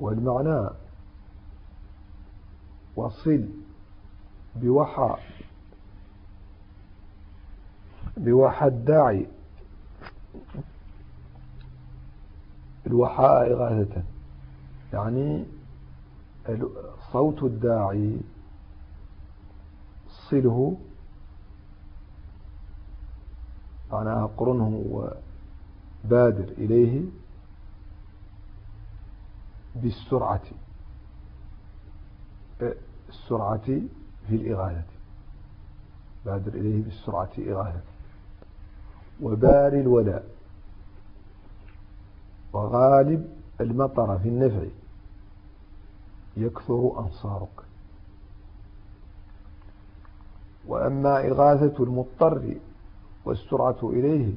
والمعنى وصل بوحى الداعي، الوحاء إغاثة، يعني صوت الداعي صله، معناها قرنه وبادر إليه بالسرعة، السرعة في الإغاثة، بادر إليه بالسرعة إغاثة. وبار الولاء، وغالب المطر في النفع يكثر أنصارك. وأما إغاثة المضطر والسرعة إليه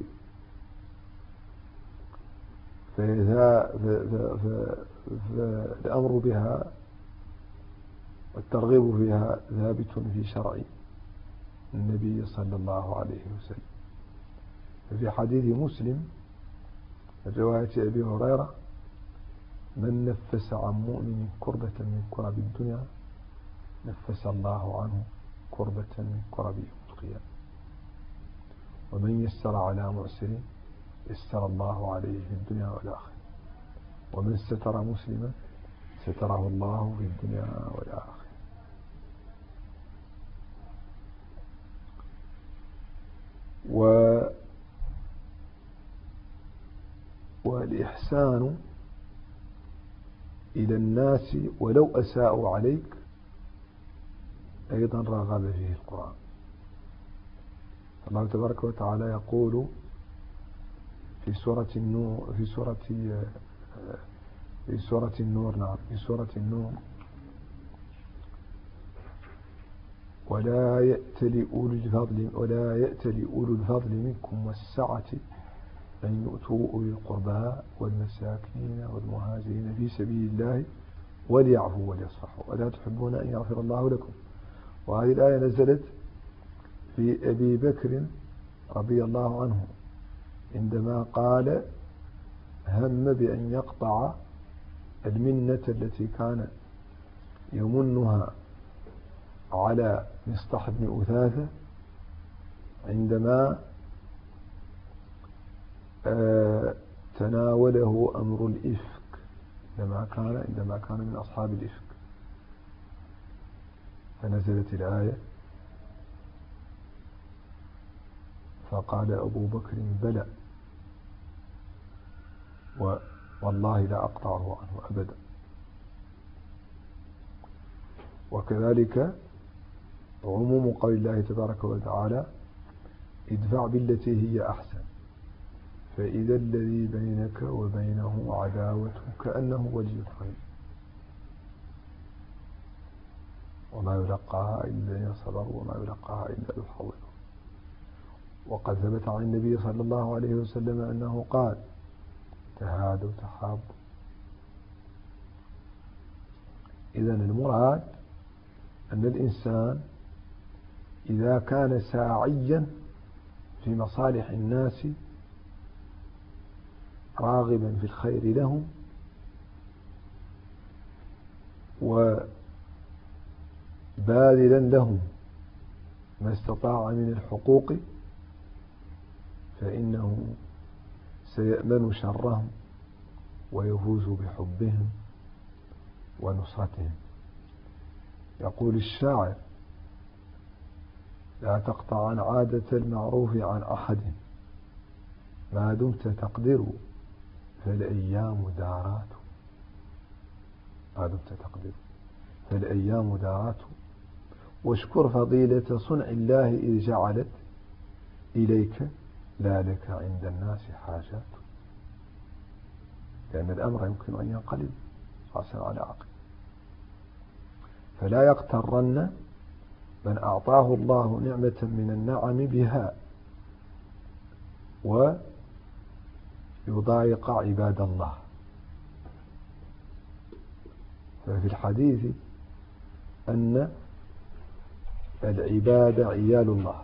فالأمر بها والترغيب فيها ثابت في شرع النبي صلى الله عليه وسلم. ففي حديث مسلم رواية أبي هريرة: من نفس عن مؤمن كربة من كرب الدنيا نفس الله عنه كربة من كرب يوم القيامة. ومن يسر على معسر يسر الله عليه في الدنيا والآخرة. ومن ستر مسلما ستره الله في الدنيا والآخرة. والإحسان إلى الناس ولو أساءوا عليك أيضا رغب فيه القرآن. الله تبارك وتعالى يقول في سورة النور، في سورة النور: ولا يأتل أولو الفضل منكم والسعة أن يؤتوا أولي القربى والمساكين والمهاجرين في سبيل الله وليعفوا وليصفحوا ألا تحبون أن يغفر الله لكم. وهذه الآية نزلت في أبي بكر رضي الله عنه عندما قال هم بأن يقطع المنة التي كان يمنها على مصطح بن أثاثة عندما تناوله أمر الإفك، عندما كان من أصحاب الإفك. فنزلت الآية فقال أبو بكر: بلى والله لا أقطعه عنه أبدا. وكذلك عموم قول الله تبارك وتعالى: ادفع بالتي هي أحسن فإذا الذي بينك وبينه عداوة كأنه ولي حميم وما يلقاها إلا الذين صبروا وما يلقاها إلا ذو حظ. وقد ثبت عن النبي صلى الله عليه وسلم أنه قال: تهادوا تحابوا. إذن المراد أن الإنسان إذا كان ساعيا في مصالح الناس راغبا في الخير لهم وباذلا لهم ما استطاع من الحقوق فإنه سيأمن شرهم ويفوز بحبهم ونصرتهم. يقول الشاعر: لا تقطعن عادة المعروف عن أحد ما دمت تقدر فالأيام دارات. ما دمت تقدر فالأيام دارات. واشكر فضيلة صنع الله إذ جعلت إليك لا لك عند الناس حاجات. لأن الأمر يمكن أن ينقلب رأسا على عقل. فلا يغترن من أعطاه الله نعمة من النعم بها ويضايق عباد الله. ففي الحديث أن العباد عيال الله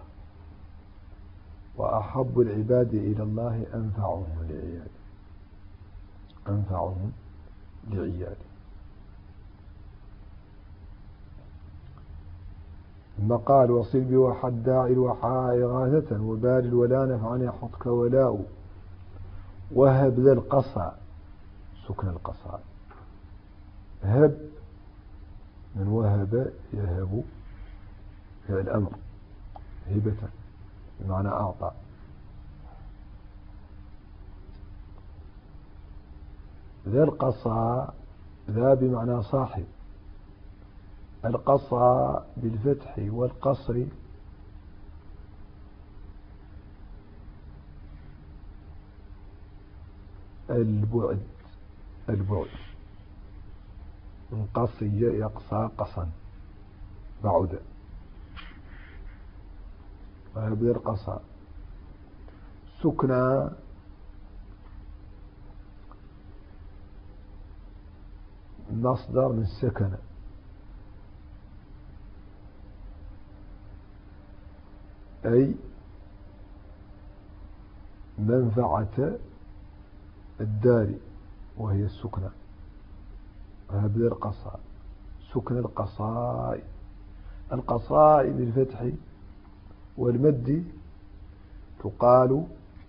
وأحب العباد إلى الله أنفعهم لعياله. ثم قال وصل بوحد داعي الوحاء غاثة وبال الولا نفعا يحطك ولاء وهب ذا القصى سكن القصى هب من وهب يهب فعل الأمر هبة بمعنى أعطى ذا القصى ذا بمعنى صاحب القصى بالفتح والقصر البعد من قصي يقصى قصا بعد وهب ذا القصى سكنى مصدر من سكن أي منفعة الدار وهي السكنى وهب ذا القصى سكن القصاء القصاء بالفتح والمد تقال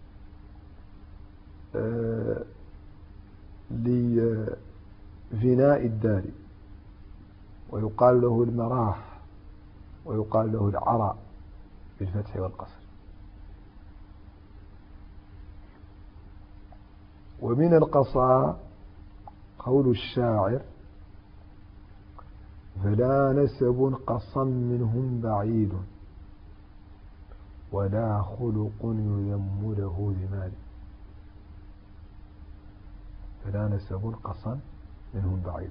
لفناء الدار ويقال له المراح ويقال له العراء بالفتح والقصر ومن القصى قول الشاعر فلا نسب قصا منهم بعيد ولا خلق يذم له ذمال فلا نسب قصا منهم بعيد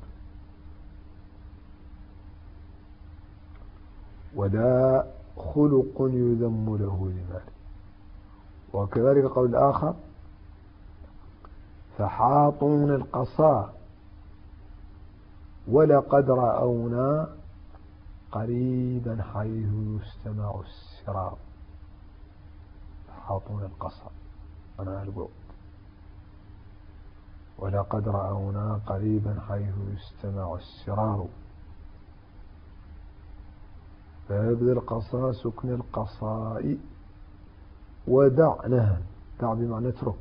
ولا خلق يذم له ذمال وكذلك قول الآخر فحاطون القصا ولقد رأونا قريبا حيث يستمع السرار فحاطون القصا أنا البعد ولقد رأونا قريبا حيث يستمع السرار فيبذل القصا سكن القصاء ودع نهى دع بمعنى اترك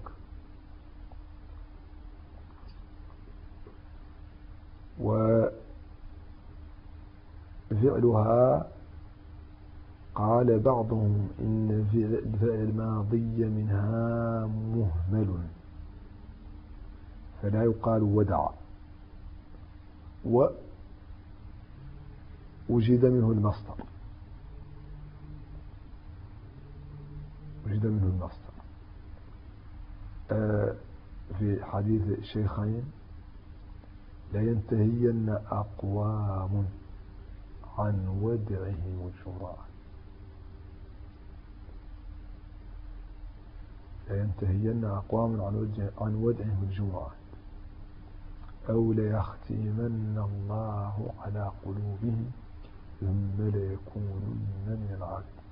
وفعلها قال بعضهم إن الفعل الماضي منها مهمل فلا يقال ودع ووجد منه المصدر في حديث الشيخين لينتهين أقوام عن ودعهم الجمعة لينتهين أقوام عن ودعهم الجمعة أو ليختمن الله على قلوبهم ثم ليكونن من العابدين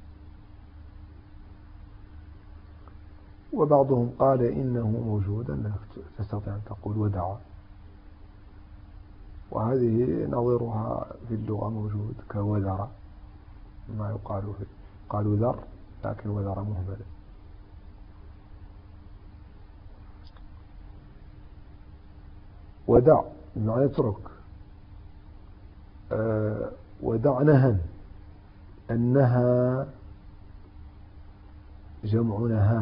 وبعضهم قال إنه موجود أنك تستطيع أن تقول ودع وهذه نظيرها في اللغة موجود كوذر ما يقال فيه قالوا ذر لكن وذر مهمل ودع بمعنى اترك ودع نهى النهى جمع نهات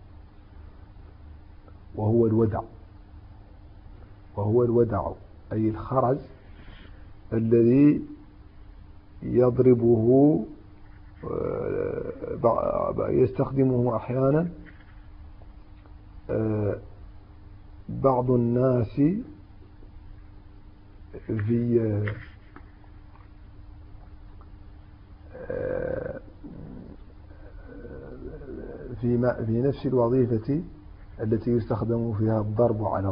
وهو الودع أي الخرز الذي يضربه يستخدمه أحيانا بعض الناس في نفس الوظيفة التي يستخدم فيها الضرب على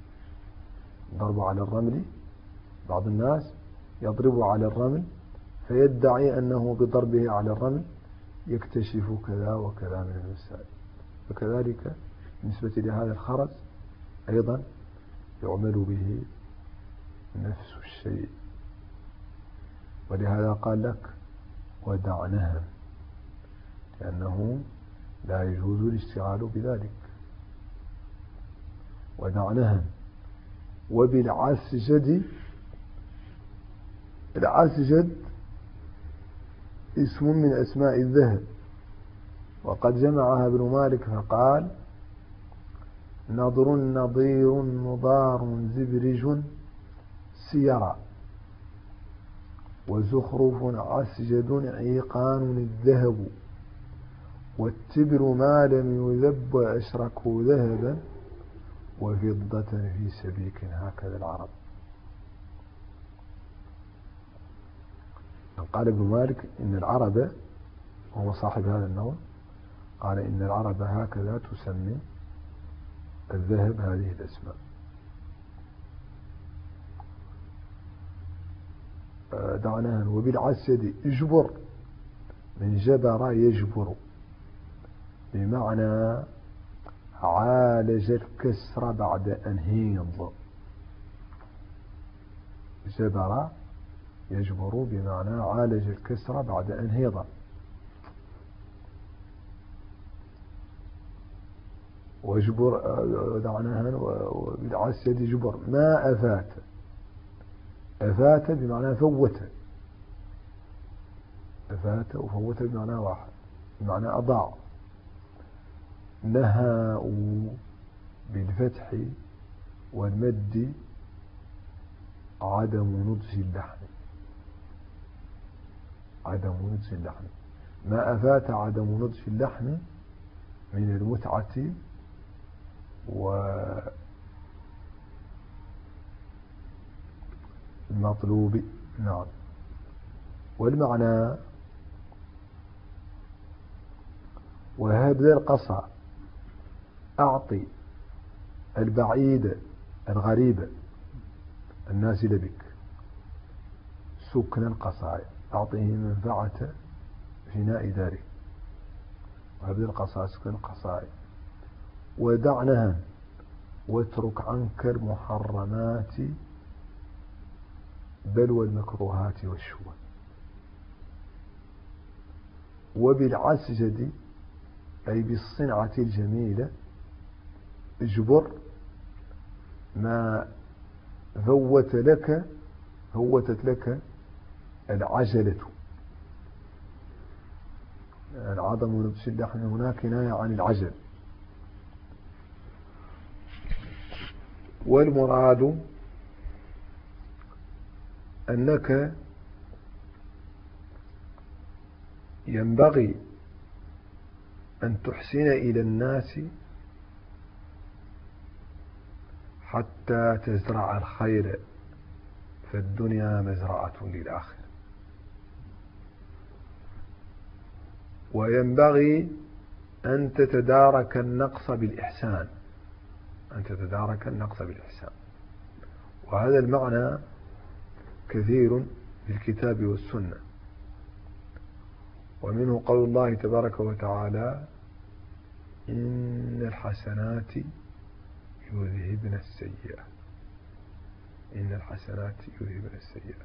الرمل بعض الناس يضرب على الرمل فيدعي أنه بضربه على الرمل يكتشف كذا وكذا من المسائل فكذلك بالنسبة لهذا الخرز أيضا يعمل به نفس الشيء ولهذا قال لك ودع نهن، لأنه لا يجوز الاشتغال بذلك. ودع نهن. وبالعسجد، العسجد اسم من أسماء الذهب، وقد جمعها ابن مالك فقال: نضر نضير نضار زبرج سيرا، وزخرف عسجد عيقان الذهب، والتبر ما لم يذب أشركه ذهبا، وفضة في سبيك. هكذا العرب. قال ابن مالك إن العرب، وهو صاحب هذا النوع، قال إن العرب هكذا تسمي الذهب هذه الأسماء. دعناها. وبالعسد اجبر، من جبر يجبر، بمعنى عالج الكسر بعد أن هيض. جبر يجبر بمعنى عالج الكسر بعد أن هيض. وجبر دعناها. وبالعسد جبر ما أفات. أفات بمعنى فوت. أفات وفوت بمعنى واحد، بمعنى أضاع. نهاء بالفتح والمد عدم نضج اللحم. عدم نضج اللحم. ما أفات عدم نضج اللحم من المتعة والمطلوب. نعم. والمعنى: وهب ذا القصى، أعطي البعيد الغريب النازل بك سكن القصايا، أعطيه منفعة فناء داره. وهب ذا القصى سكن القصايا. ودعنها، واترك عنك المحرمات بل والمكروهات والشهوات. وبالعسجد أي بالصنعة الجميلة اجبر ما فوتت لك العجلة. العظم ونبش اللحم هناك كناية عن العجل. والمراد أنك ينبغي أن تحسن إلى الناس حتى تزرع الخير، فالدنيا مزرعة للآخرة. وينبغي أن تتدارك النقص بالإحسان. أن تتدارك النقص بالإحسان. وهذا المعنى كثير في الكتاب والسنة. ومنه قول الله تبارك وتعالى: إن الحسنات يذهبن السيئات. إن الحسنات يذهبن السيئات.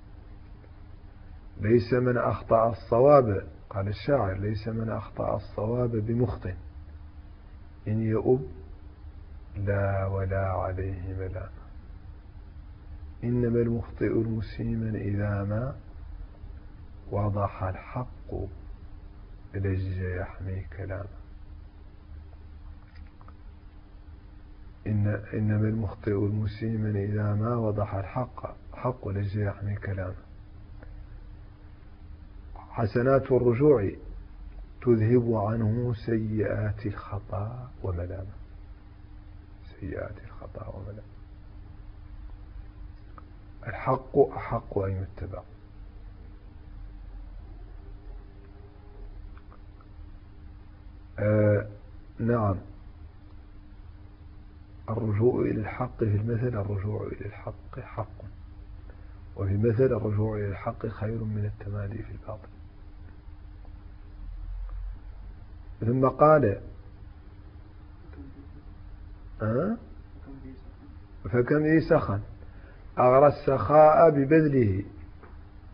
ليس من أخطأ الصواب، قال الشاعر: ليس من أخطأ الصواب بمخطئ، إن يؤب لا ولا عليه ملام. إنما المخطئ المسيء إذا ما وضح الحق لج يحمي كلامه. إنما المخطئ المسيء إذا ما وضح الحق لج يحمي كلامه. حسنات الرجوع تذهب عنه سيئات الخطا وملامه. سيئات الخطا وملامه. الحق أحق أن يتبع. نعم. الرجوع إلى الحق في المثل، الرجوع إلى الحق حق، وفي المثل الرجوع إلى الحق خير من التمادي في الباطل. ثم قال: فكم ذي سخن أغرى السخاء ببذله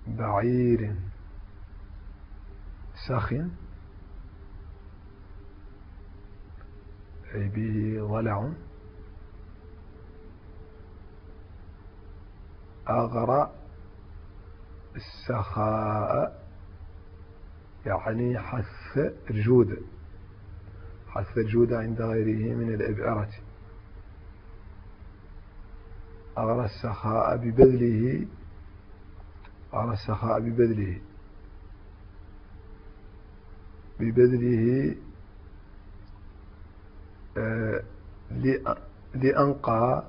بعير سخ أي به ضلع أغرى السخاء يعني حث الجود عند غيره من الإبعرة. أغرى السخاء ببذله لأنقى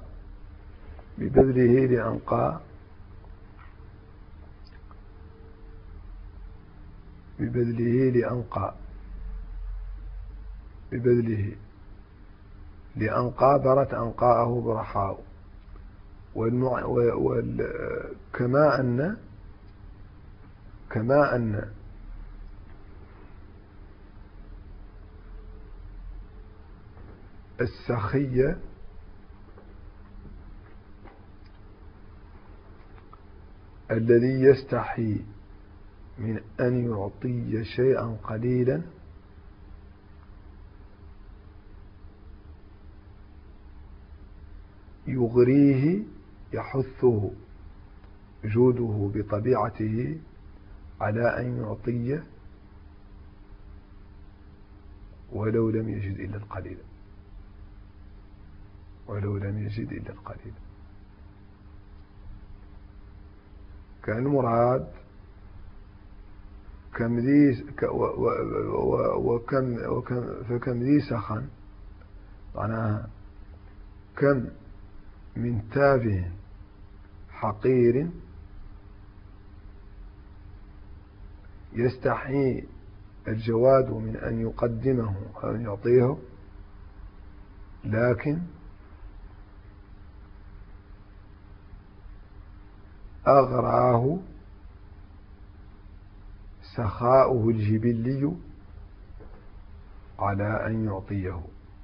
برت أنقاءه برحاء. كما أن السخي الذي يستحي من أن يعطي شيئا قليلا يغريه يحثه جوده بطبيعته على أن يعطي ولو لم يجد إلا القليل. كان المراد فكم ذي سخن معناها كم من تافه حقير يستحي الجواد من أن يقدمه أو أن يعطيه، لكن أغراه سخاؤه الجبلي على أن يعطيه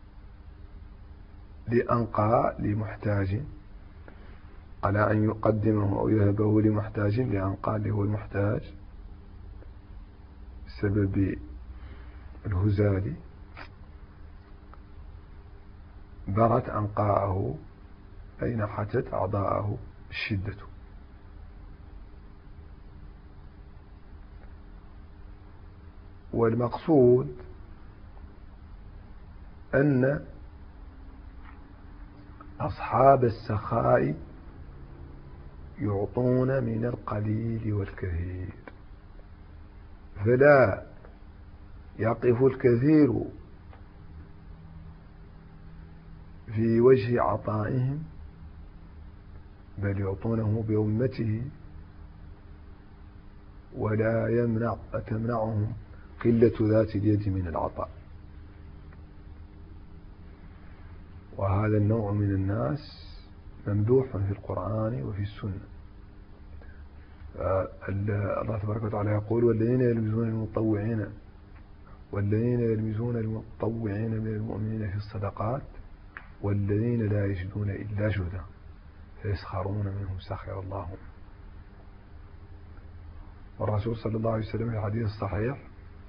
لأنقى لمحتاج، على أن يقدمه أو يهبه لمحتاج، لأنقى اللي هو المحتاج بسبب الهزال برت أنقاءه أي نحتت أعضاءه الشدة. والمقصود أن أصحاب السخاء يعطون من القليل والكثير، فلا يقف الكثير في وجه عطائهم، بل يعطونه بأمته، ولا تمنعهم قلة ذات اليد من العطاء. وهذا النوع من الناس ممدوح في القرآن وفي السنة. الله تبارك وتعالى يقول: والذين يلمزون المطوعين من المؤمنين في الصدقات والذين لا يجدون إلا جهدا فيسخرون منهم سخر الله. والرسول صلى الله عليه وسلم في الحديث الصحيح: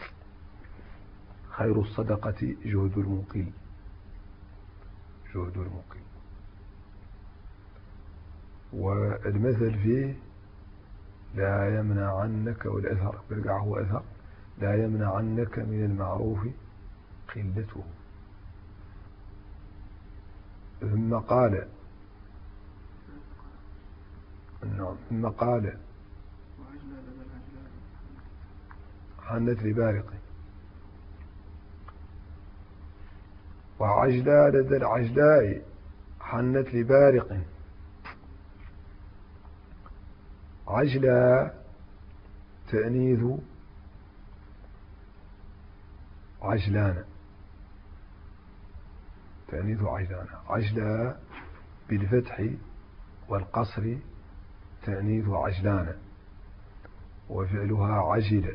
خير الصدقة جهد المقيل. والمثل فيه لا يمنع عنك، والأثر برجع هو أثر، لا يمنع عنك من المعروف قلته. ثم قال حنت لبارق وعجلى لدى العجلاء حنت لبارق. عجلى تأنيث عجلان، عجلى بالفتح والقصر تأنيث عجلان، وفعلها عجل.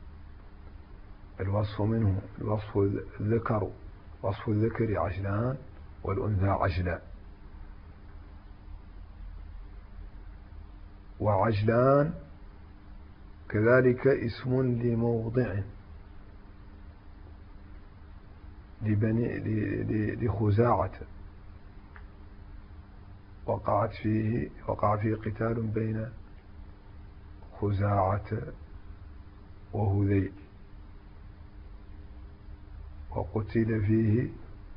الوصف منه الوصف الذكر، وصف الذكر عجلان والأنثى عجلان. وعجلان كذلك اسم لموضع لخزاعة وقع فيه قتال بين خزاعة وهذيل، وقتل فيه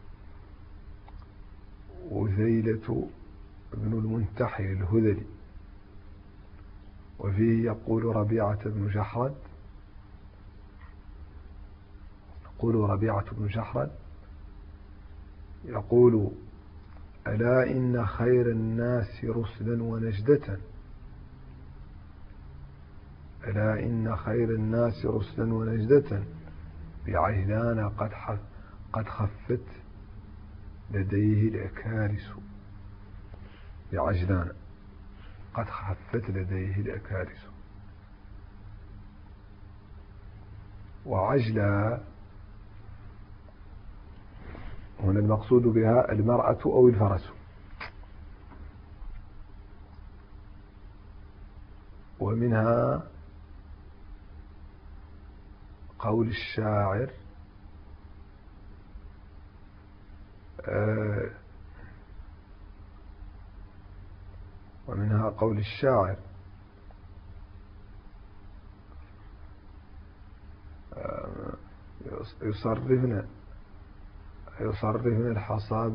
وذيلة بن المنتحر الهذلي. وفيه يقول ربيعة بن جحرد يقول: ألا إن خير الناس رسلا ونجدة، ألا إن خير الناس رسلا ونجدة بعجلان قد خفت لديه الأكارس. بعجلان قد خفت لديه الأكارس. وعجلة هنا المقصود بها المرأة أو الفرس. ومنها قول الشاعر: يصرفن الحصاب،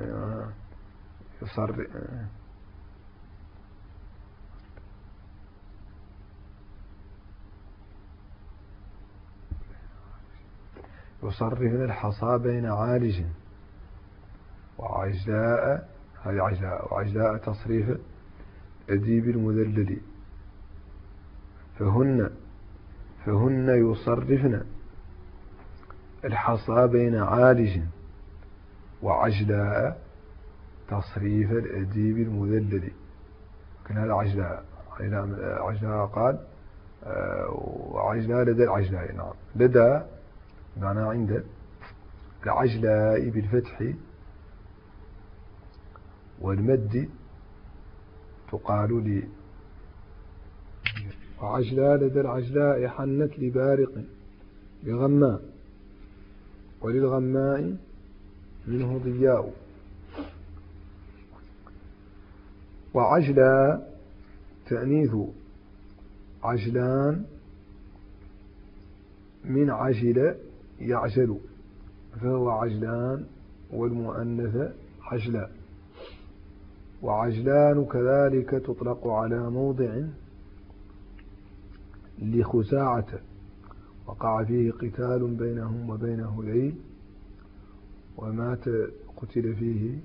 يصرفن الحصى بين عالج وعجلاء. هذه عجلاء. وعجلاء تصريف أديب المذلل. فهن يصرفن الحصى بين عالج وعجلاء تصريف الأديب المذلل. لكن هذا عجلاء قال وعجلاء لدى العجلاء. نعم، لدى معنى عند العجلاء بالفتح والمد تقال لي. وعجلاء لدى العجلاء حنت لبارق لغماء، وللغماء منه ضياء. وعجلاء تأنيث عجلان من عجل يعجل، فهو عجلان، والمؤنث عجلاء. وعجلان كذلك تطلق على موضع لخزاعة وقع فيه قتال بينهم وبين هذيل، ومات قتل فيه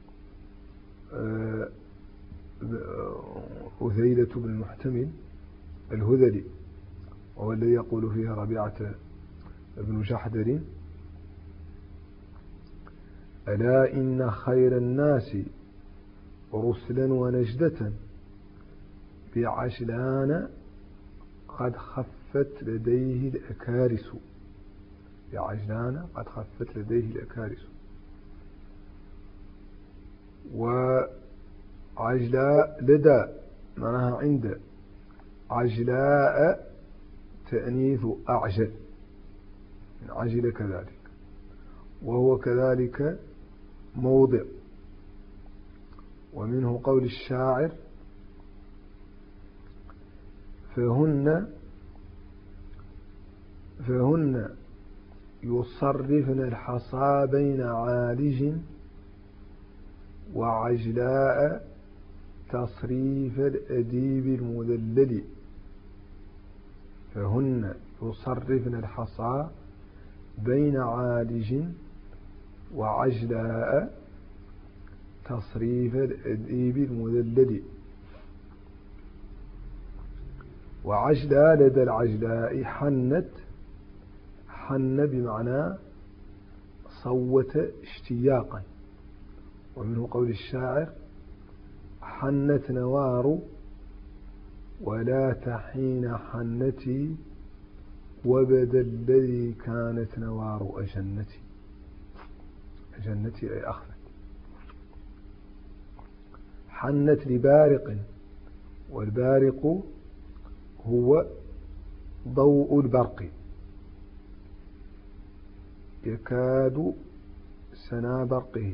هذيلة بن المحتمل الهذلي، وهو الذي يقول فيها ربيعة بن جحدر: ألا إن خير الناس رسلا ونجدة بعجلان قد خفت لديه الأكارس. بعجلان قد خفت لديه الأكارس. وعجلاء لدى معناها عند عجلاء تأنيث أعجل من عجل كذلك، وهو كذلك موضع. ومنه قول الشاعر: فهن يصرفن الحصى بين عالج وعجلاء تصريف الأديب المذلل. فهن يصرفن الحصى بين عالج وعجلاء تصريف الأديب المذلل. وعجلاء لدى العجلاء حن بمعنى صوت اشتياقا. ومنه قول الشاعر: حنت نوار ولا تحين حنتي وبدا الذي كانت نوار أجنتي. أجنتي أي أخذت. حنت لبارق، والبارق هو ضوء البرق يكاد سنا برقه.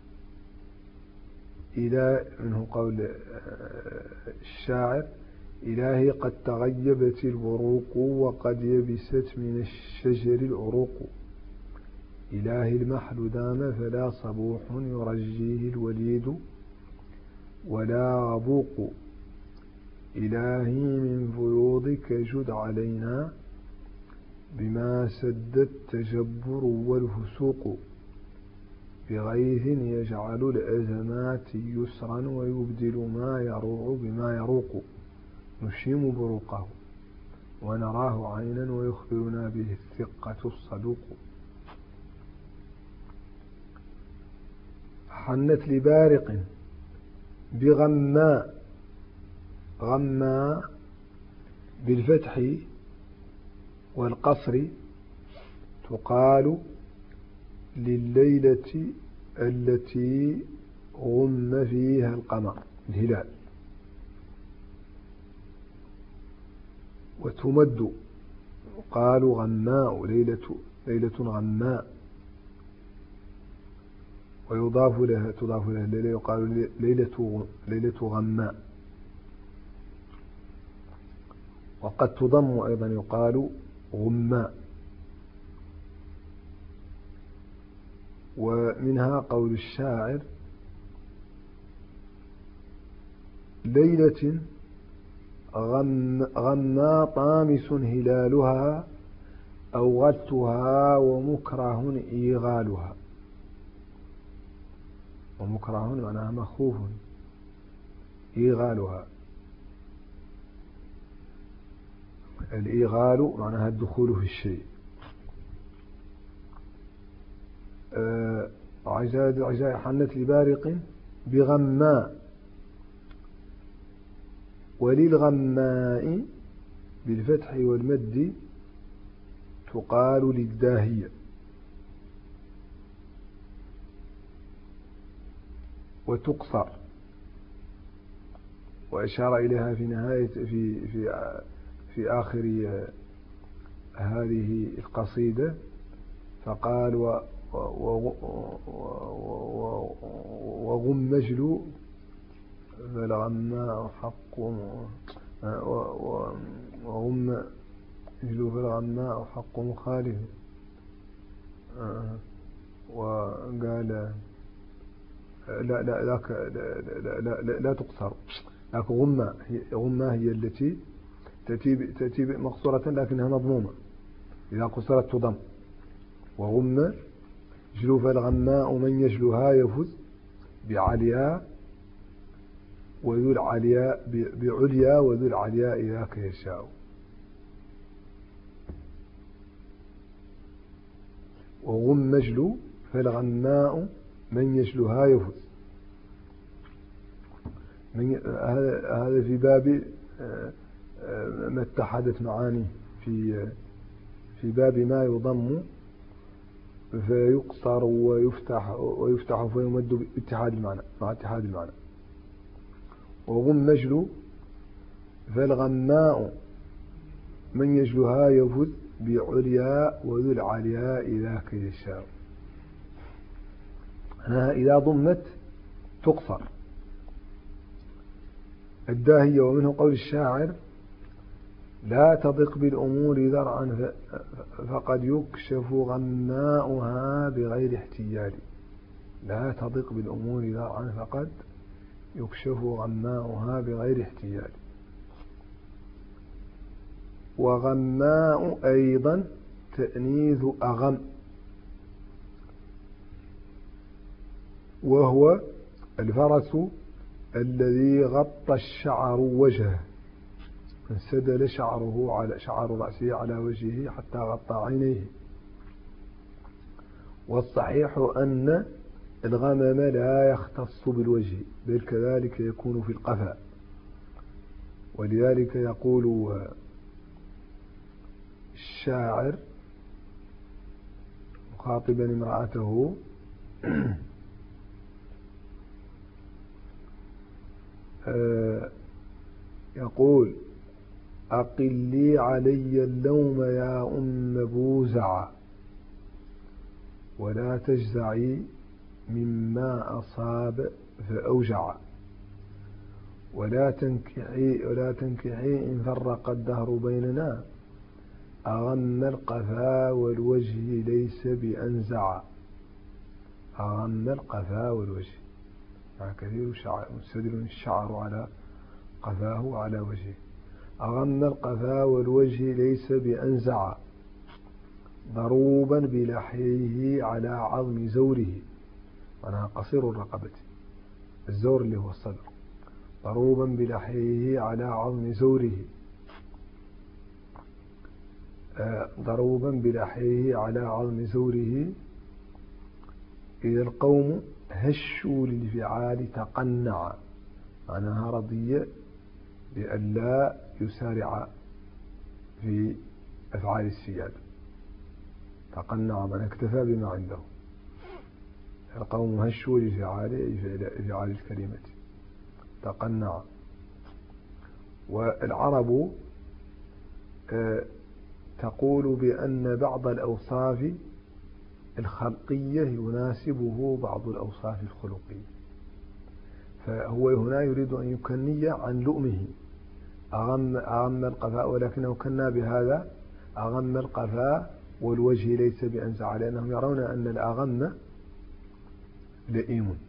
منه قول الشاعر: إلهي قد تغيبت البروق وقد يبست من الشجر العروق. إلهي المحل دام فلا صبوح يرجيه الوليد ولا غبوق. إلهي من فيوضك جد علينا بما سد التجبر والفسوق. بغيث يجعل الأزمات يسرا ويبدل ما يروع بما يروق. نشيم بروقه ونراه عينا ويخبرنا به الثقة الصدوق. حنت لبارق بغماء. غماء بالفتح والقصر تقال لليلة التي غم فيها القمر الهلال، وتمد قال غماء ليلة غماء، ويضاف لها تضاف لها الليلة يقال ليلة غماء. وقد تضم أيضا يقال غماء. ومنها قول الشاعر: ليلة غما طامس هلالها أوغلتها ومكره إيغالها. ومكره معناها مخوف، إيغالها الإيغال معناها الدخول في الشيء. عزاء حنت لبارق بغماء. وللغماء بالفتح والمد تقال للداهية. وتقصر. وأشار إليها في نهاية في آخر هذه القصيدة فقال: وغم مجلو فالغماء حق وغم مجلو فالغماء حق مخالف. وقال: لا تقصر، لكن غمة هي التي تأتي مقصورة لكنها مضمومة، إذا قصرت تضم. وغم جلو فالغماء من يجلوها يفز بعليا وذو العلياء بعليا وذو العلياء ذاك يشاء. وغم مجلو فالغماء من يجلوها يفز. هذا في باب ما اتحدت معاني في باب ما يضم فيقصر ويفتح فيمد باتحاد المعنى مع اتحاد المعنى. وغم مجلو فالغماء من يجلوها يفز بعليا وذو العلياء ذاك يشاء. إذا ضمت تقصر. الداهية. ومنه قول الشاعر: لا تضق بالأمور ذرعا فقد يكشف غماؤها بغير احتيال. لا تضق بالأمور ذرعا فقد يكشف غماؤها بغير احتيال. وغماء أيضا تأنيث أغم، وهو الفرس الذي غطى الشعر وجهه، انسدل شعر رأسه على وجهه حتى غطى عينيه. والصحيح أن الغمم لا يختص بالوجه بل كذلك يكون في القفا. ولذلك يقول الشاعر مخاطبا امرأته: يقول: أقلي علي اللوم يا أم بوزع ولا تجزعي مما أصاب فأوجع ولا تنكحي إن فرق الدهر بيننا أغم القفا والوجه ليس بأنزع. أغم القفا والوجه كثير مستدل الشعر على قفاه وعلى وجهه. أغم القفا والوجه ليس بأنزع ضروبا بلحيه على عظم زوره. معناها قصير الرقبة، الزور اللي هو الصدر. ضروبا بلحيه على عظم زوره. ضروبا بلحيه على عظم زوره. إذا القوم هشوا للفعال تقنع. معناها رضي بألا يسارع في أفعال السيادة. تقنع من اكتفى بما عنده. القوم هشوا لفعال الكلمة تقنع. والعرب تقول بأن بعض الأوصاف الخلقية يناسبه بعض الأوصاف الخلقية. فهو هنا يريد أن يكني عن لؤمه. أغم القفاء، ولكنه كنا بهذا أغم القفاء والوجه ليس بأنزع، لأنهم يرون أن الأغم لئيم،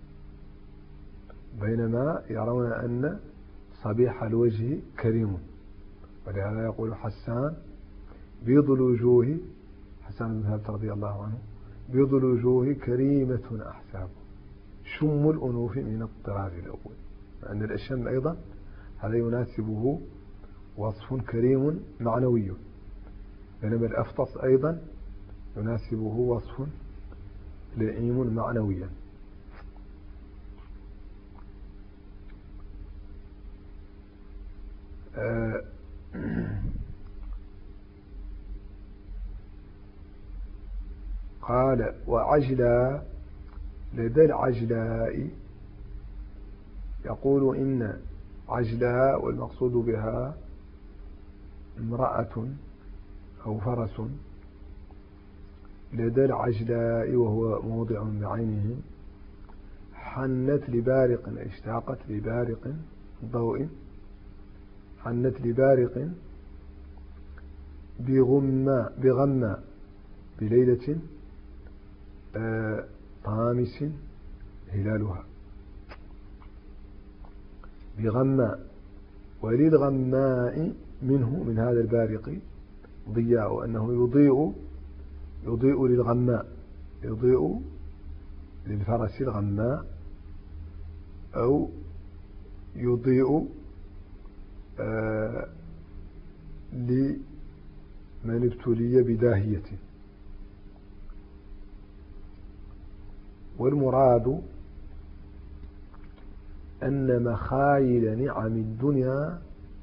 بينما يرون أن صبيح الوجه كريم. ولهذا يقول حسان بيض الوجوه، حسان بن ثابت رضي الله عنه، بيض الوجوه كريمة أحساب شم الأنوف من الطراز الأول. لأن الأشم أيضا هذا يناسبه وصف كريم معنوي، بينما الأفطس أيضا يناسبه وصف لئيم معنويا. قال وعجلا لدى العجلاء، يقول إن عجلاء والمقصود بها امرأة أو فرس. لدى العجلاء وهو موضع بعينه. حنت لبارق، اشتاقت لبارق ضوء. حنت لبارق بغمى بليلة طامس هلالها. بغمى، وللغماء منه من هذا البارق ضياء، أنه يضيء للغماء، يضيء للفرس الغماء، أو يضيء لمن ابتلي بداهية. والمراد أن مخايل نعم الدنيا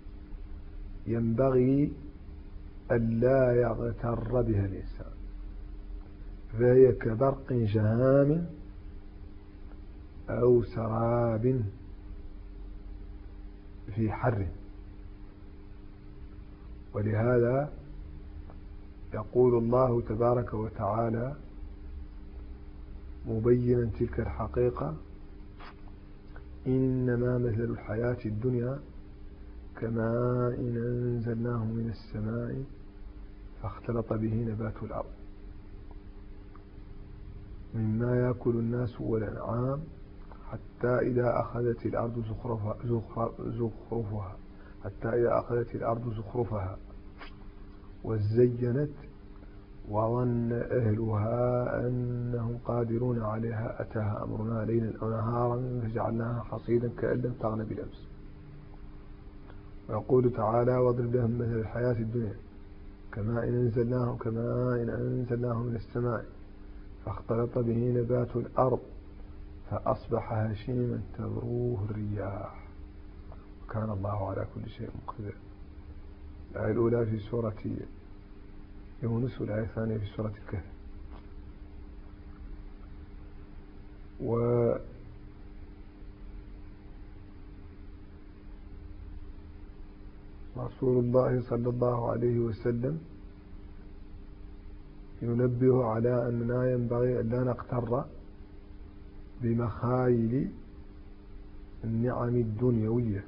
ينبغي ألا يغتر بها الإنسان، فهي كبرق جهام أو سراب في حر. ولهذا يقول الله تبارك وتعالى مبينا تلك الحقيقة: إنما مثل الحياة الدنيا كماء إن أنزلناه من السماء فاختلط به نبات الأرض مما يأكل الناس والأنعام حتى إذا أخذت الأرض زخرفها وزينت وظن أهلها أنهم قادرون عليها أتاها أمرنا ليلا أو نهارا فجعلناها حصيدا كأن لم تغن بالأمس. ويقول تعالى: واضرب لهم مثل الحياة الدنيا كماء إن أنزلناه من السماء فاختلط به نبات الأرض فأصبح هشيما تذروه الرياح وكان الله على كل شيء مقتدرا. الآية الأولى في سورة يونس، والآية الثانية في سورة الكهف. رسول الله صلى الله عليه وسلم ينبه على أننا ينبغي أن لا نغتر بمخايل النعم الدنيوية،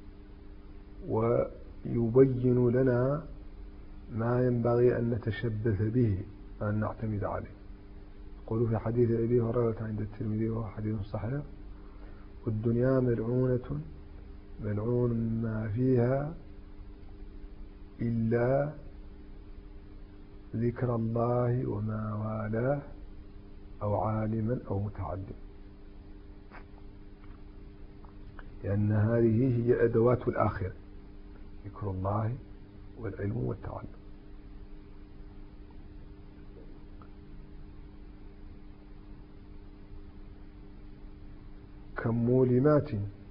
ويبين لنا ما ينبغي أن نتشبث به وأن نعتمد عليه. يقول في حديث أبي هريرة عند الترمذي وهو حديث صحيح: والدنيا ملعونة ملعون ما فيها إلا ذكر الله وما والاه أو عالما أو متعلم، لأن هذه هي أدوات الآخرة: ذكر الله والعلم والتعلم. كم مولمات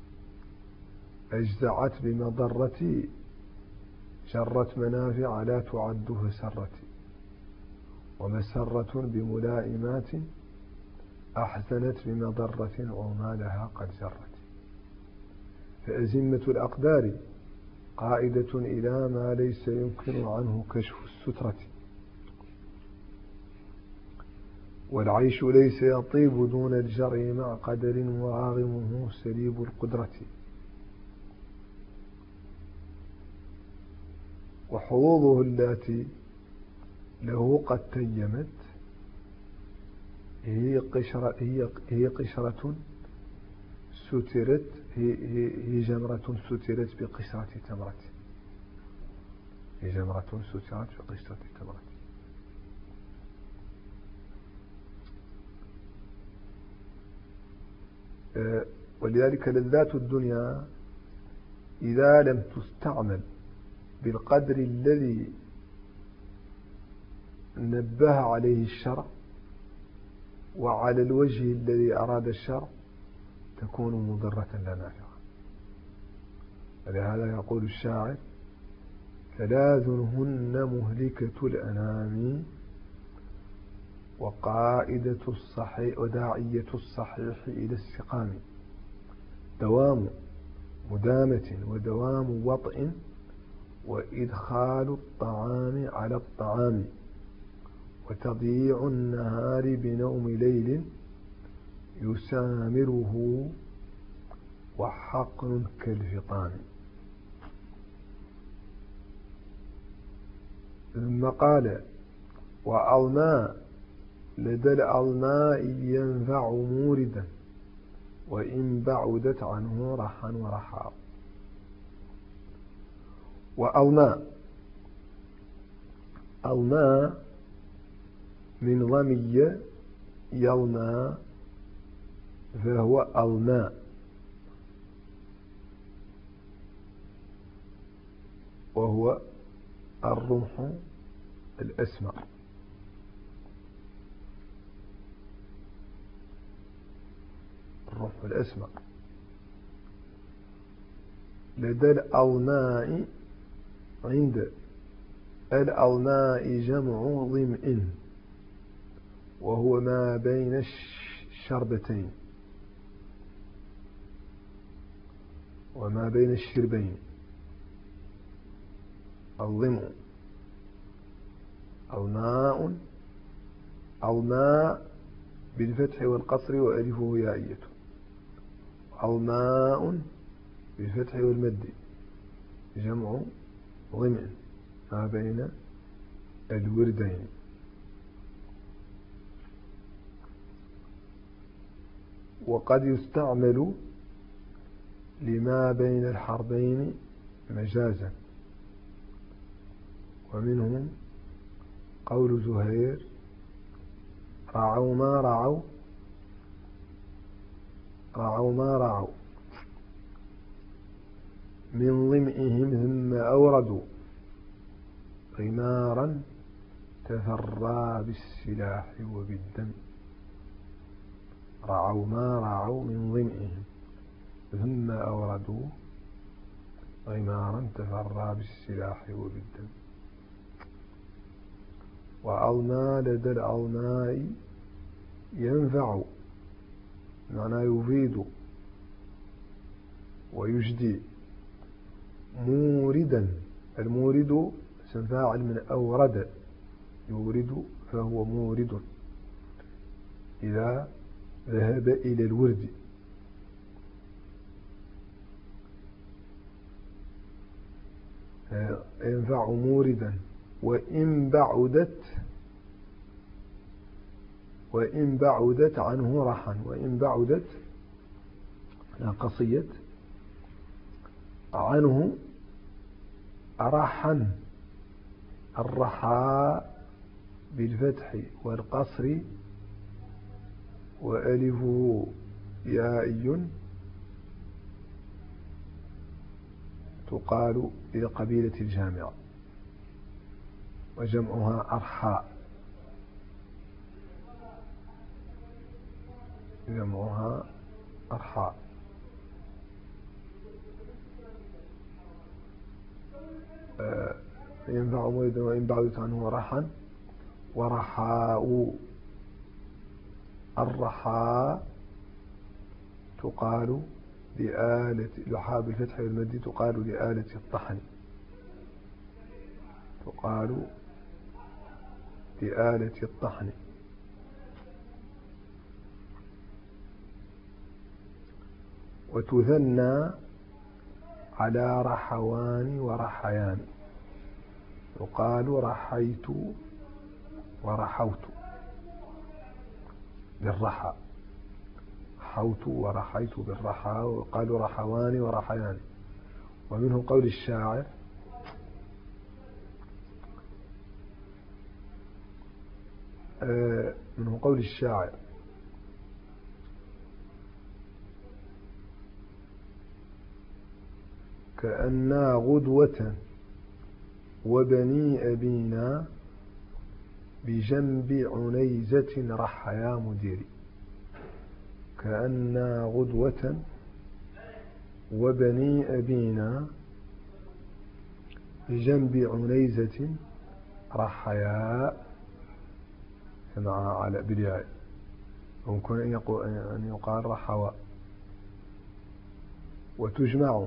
أجزعت بمضرتي، جرت منافع لا تعد فسرتي، ومسرة بملائمات أحزنت بمضرة عمالها قد جرت. فأزمة الأقدار قائدة إلى ما ليس يمكن عنه كشف السترة، والعيش ليس يطيب دون الجري مع قدر، وراغمه سليب القدرة. وحظوظه التي له قد تيمت هي قشرة سترت، هي جمرة سترت بقشرة تمرة، هي جمرة سترت بقشرة تمرة. ولذلك لذات الدنيا إذا لم تستعمل بالقدر الذي نبه عليه الشرع وعلى الوجه الذي أراد الشرع تكون مضرة لا نافعة. ولهذا يقول الشاعر: ثلاث هن مهلكة الأنام، وقائدة الصحيح وداعية الصحيح إلى السقام، دوام مدامة ودوام وطئ، وإدخال الطعام على الطعام، وتضييع النهار بنوم ليل يسامره، وحقن كالفطام. ثم قال: وألماء لدى الألماء ينفع موردا، وإن بعدت عنه رحا ورحا. وألماء، ألماء من ضمي يلمى، فهو ألماء، وهو الرمح الأسمر. الرمح الأسمر لدى الألماء، عند الألماء جمع ظمئ، وهو ما بين الشربتين وما بين الشربين. الظمء الماء، الماء بالفتح والقصر وألفه يائية، الماء بالفتح والمد جمع ظمئ ما بين الوردين. وقد يستعمل لما بين الحربين مجازا، ومنهم قول زهير: رعوا ما رعوا، رعوا ما رعوا من ظمئهم، ثم أوردوا غمارا تفرى بالسلاح وبالدم. رعوا ما رعوا من ظمئهم، ثم أوردوا غمارا تفرى بالسلاح وبالدم. وألمى لدى الألماء ينفع، معنى يفيد ويجدي، موردا المورد اسم فاعل من أورد يورد، فهو مورد إذا ذهب إلى الورد. ينفع موردا. وإن بعدت عنه رحا، وإن بعدت قصيت عنه رحا، الرحاء بالفتح والقصر وألفه يائي تقال لقبيلة الجامعة، وجمعها أرحاء، جمعها أرحاء. ينفع موردا وإن بعدت عنه رحا. ورحاء، الرحاء تقال لآلة لحاء بالفتح والمد تقال لآلة الطحن، تقال لآلة الطحن. وتثنى على رحوان ورحيان، يقال رحيت ورحوت بالرحى، رحوت ورحيت بالرحى، وقالوا رحوان ورحيان. ومنه قول الشاعر: منه قول الشاعر: كأننا غدوة وبني أبينا بجنب عنيزة رحيا مديري. كأننا غدوة وبني أبينا بجنب عنيزة رحيا، مع على بالياء، ممكن أن يقال رحوا. وتجمع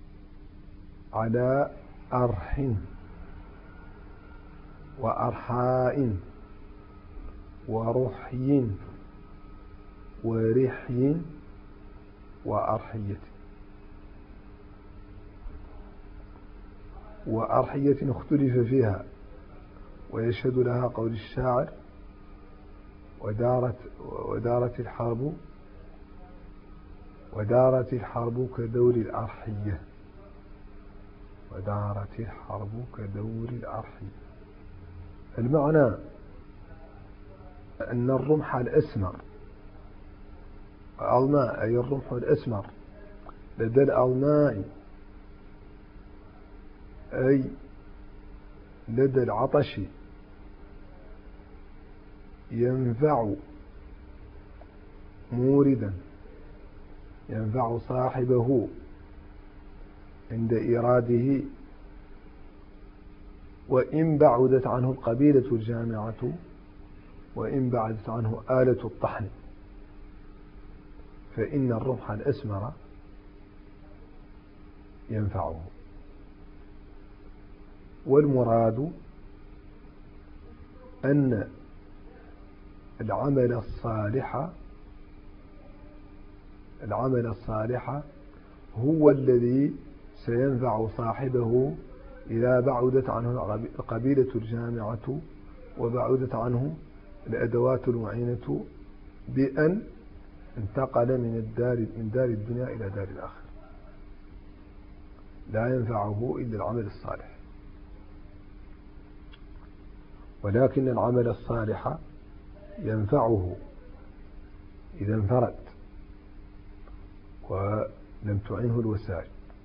على أرح وأرحاء ورحي ورحي وأرحية. وأرحية اختلف فيها، ويشهد لها قول الشاعر: ودارت الحرب كدور الأرحية، ودارت الحرب كدور الأرحية. المعنى أن الرمح الأسمر، الألماء أي الرمح الأسمر لدى الألماء أي لدى العطش ينفع موردا، ينفع صاحبه عند إراده. وإن بعدت عنه القبيلة الجامعة، وإن بعدت عنه آلة الطحن، فإن الرمح الأسمر ينفعه. والمراد أن العمل الصالح هو الذي سينفع صاحبه إذا بعدت عنه القبيلة الجامعة وبعدت عنه الأدوات المعينة بأن انتقل من دار الدنيا إلى دار الآخرة. لا ينفعه إلا العمل الصالح. ولكن العمل الصالح ينفعه إذا انفرد ولم تعنه الوسائل،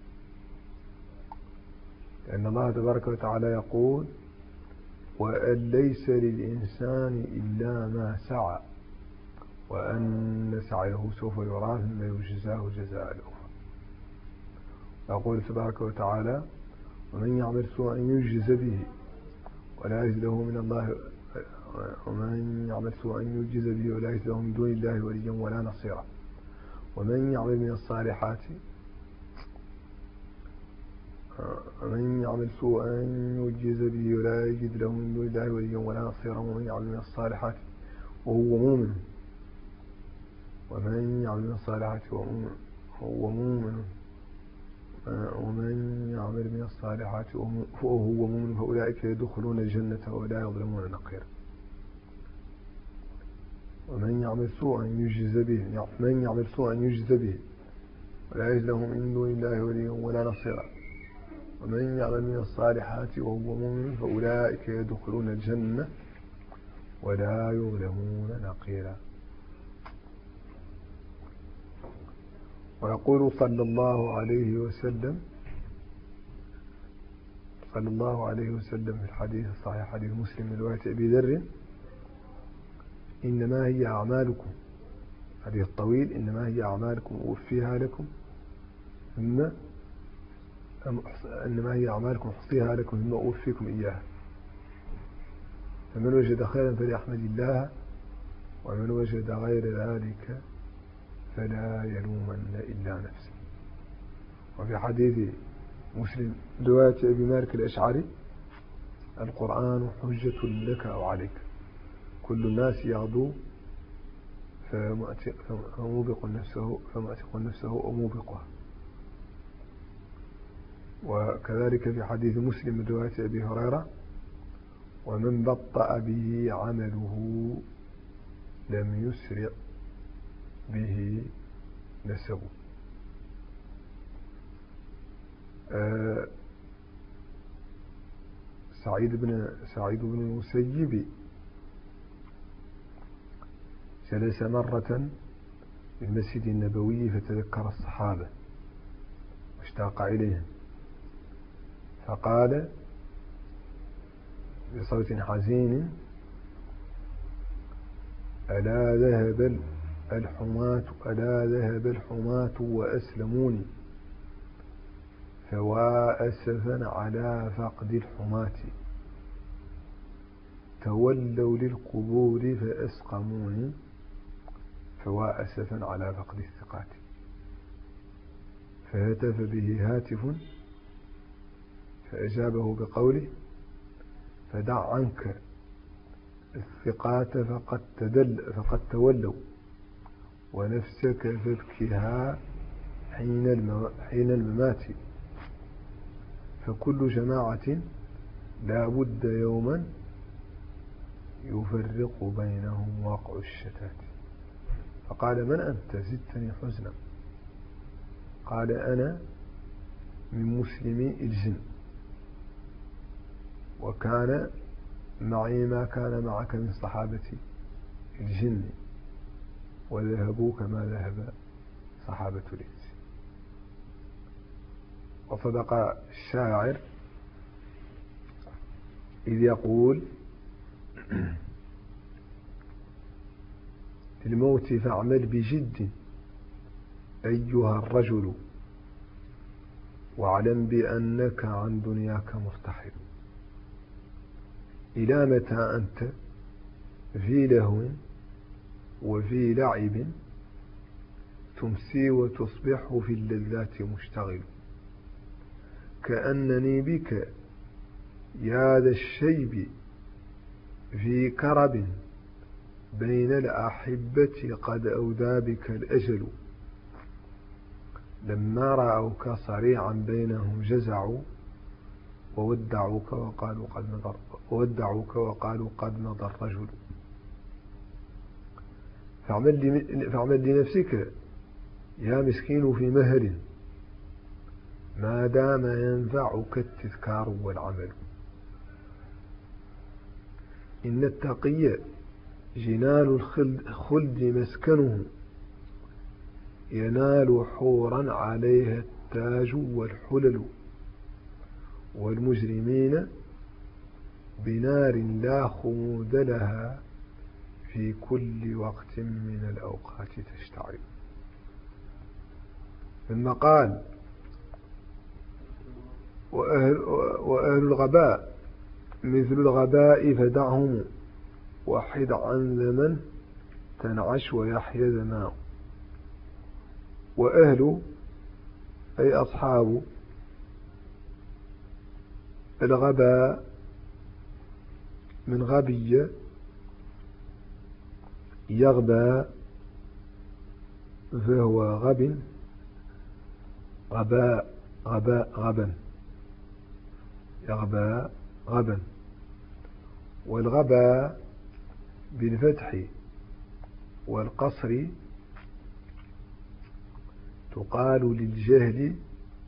لأن الله تبارك وتعالى يقول: وأن ليس للإنسان إلا ما سعى وأن سعيه سوف يرى ثم يجزاه جزاء الأخرى. يقول تبارك وتعالى: ومن يعمل سوءا يجز به ولا يجد له من الله، ومن يعمل سوءا يجز به ولا يجد له من دون الله وليا ولا نصيرا، ومن يعمل من الصالحات ومن يعمل سوءا يجز به ولا يجد له من دون الله وليا ولا نصيرا ومن يعمل من الصالحات وهو مؤمن ومن يعمل من الصالحات وهو مؤمن ومن يعمل من الصالحات وهو مؤمن فأولئك يدخلون الجنة ولا يظلمون نقيرا. ومن يعمل سوءا يجز به من يعمل سوءا يجز به ولا يجد له من دون الله وليا ولا نصيرا ومن يعمل من الصالحات وهو مؤمن فأولئك يدخلون الجنة ولا يظلمون نقيرا. ويقول صلى الله عليه وسلم في الحديث الصحيح حديث مسلم من رواية أبي ذر: إنما هي أعمالكم، حديث الطويل، إنما هي أعمالكم أوفيها لكم إنما هي أعمالكم أحصيها لكم ثم أوفيكم إياها، فمن وجد خيرا فليحمد الله ومن وجد غير ذلك فلا يلومن إلا نفسه. وفي حديث مسلم رواية أبي مالك الأشعري: القرآن حجة لك أو عليك، كل الناس يغدو فموبق نفسه أو موبقها. وكذلك في حديث مسلم من رواية أبي هريرة: ومن بطأ به عمله لم يسرع به نسبه. سعيد بن المسيب جلس مرة في المسجد النبوي فتذكر الصحابة واشتاق إليهم، فقال بصوت حزين: ألا ذهب الحماة وأسلموني، فوا أسفا على فقد الحماة، تولوا للقبور فأسقموني، فوا أسفا على فقد الثقات. فهتف به هاتف فأجابه بقوله: فدع عنك الثقات فقد تولوا، ونفسك فابكها حين الممات، فكل جماعة لا بد يوما يفرق بينهم واقع الشتات. فقال: من أنت؟ زدتني حزنا. قال: أنا من مسلمي الجن، وكان معي ما كان معك من صحابة الجن، وذهبوا كما ذهب صحابة الإنس. وصدق الشاعر إذ يقول: الموت فاعمل بجد أيها الرجل، واعلم بأنك عن دنياك مرتحل. إلى متى أنت في لهو وفي لعب، تمسي وتصبح في اللذات مشتغل. كأنني بك يا ذا الشيب في كرب، بين الأحبة قد أودى بك الأجل. لما رأوك صريعا بينهم جزعوا، وودعوك وقالوا قد مضى الرجل. فاعمل لنفسك يا مسكين في مهر، ما دام ينفعك التذكار والعمل. إن التقي جنان الخلد مسكنه، ينال حورا عليها التاج والحلل. والمجرمين بنار لا خمود لها، في كل وقت من الأوقات تشتعل. ثم قال: وأهل الغباء مثل الغباء فدعهم، وحد عن زمن تنعش ويحيى زمان. وأهل أي أصحاب الغبا من غبي يغبى، فهو غب، غباء، غبا، يغبى غبا. والغبا بالفتح والقصر تقال للجهل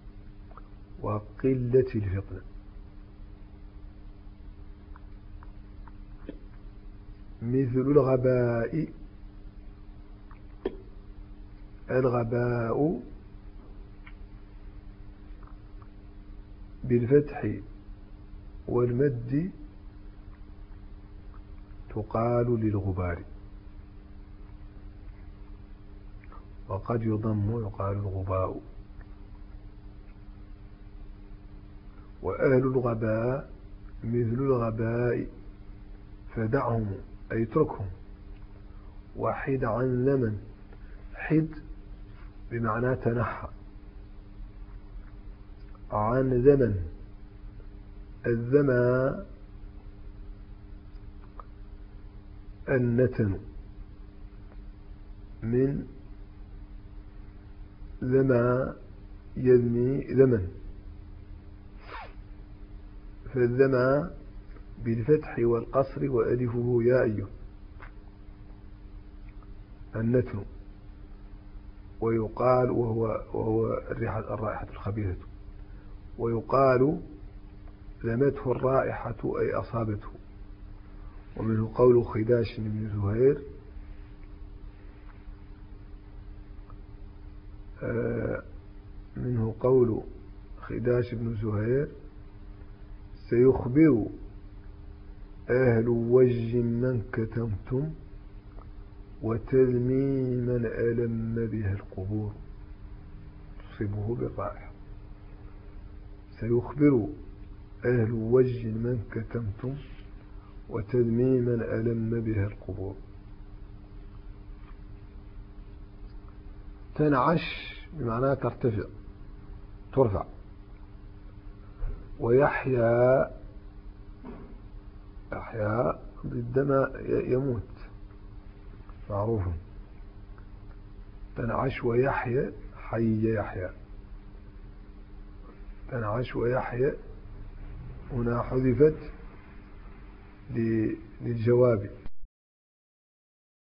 وقلة الفطن. مثل الغباء، الغباء بالفتح والمد تقال للغبار، وقد يضم يقال الغباء. وأهل الغباء مثل الغباء، فدعهم أي اتركهم. وحد عن زمن، حد بمعنى تنحى، عن زمن، الزمن النتن، من زمى يزمي زمن، فالزمى بالفتح والقصر وألفه ياء النتن. ويقال وهو الرائحة الخبيثة. ويقال لمته الرائحة أي أصابته. ومنه قول خداش بن زهير منه قول خداش بن زهير: سيخبر أهل وجه من كتمتم وتذمي من ألم بها القبور، تصيبه بالرائحة. سيخبر أهل وجه من كتمتم وتذمي من ألم بها القبور. تنعش بمعنى ترفع. ويحيى بالدم يموت، معروف. تنعش ويحيى، حي يحيى. تنعش ويحيى هنا حذفت للجواب،